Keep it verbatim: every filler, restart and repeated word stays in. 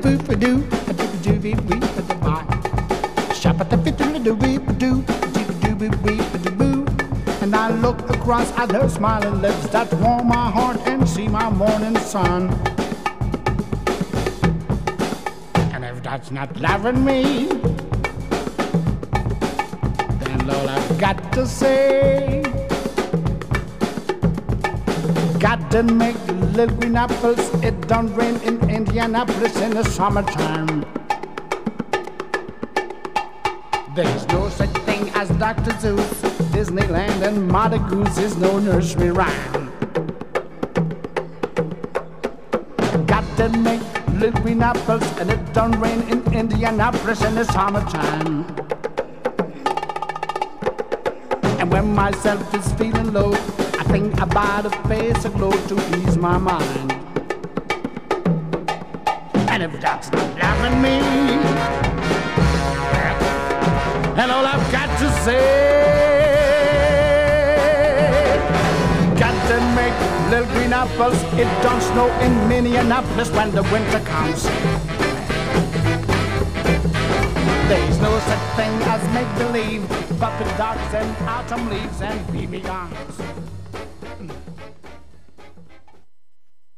boo for do, a doo doo bee wee for the bye. Shop at the fit to do bee for do, a doo doo bee wee for the boo. And I look across at her smiling lips that warm my heart and see my morning sun. And if that's not loving me, then all I've got to say, got to make little green apples. It don't rain in Indianapolis in the summertime. There's no such thing as Doctor Zeus, Disneyland and Mother Goose is no nursery rhyme. Got to make little green apples and it don't rain in Indianapolis in the summertime. And when myself is feeling low, I think about a face aglow to ease my mind. And if that's not loving me, and all I've got to say, got to make little green apples. It don't snow in Minneapolis when the winter comes. There's no such thing as make-believe, puppet dogs and autumn leaves and B B guns.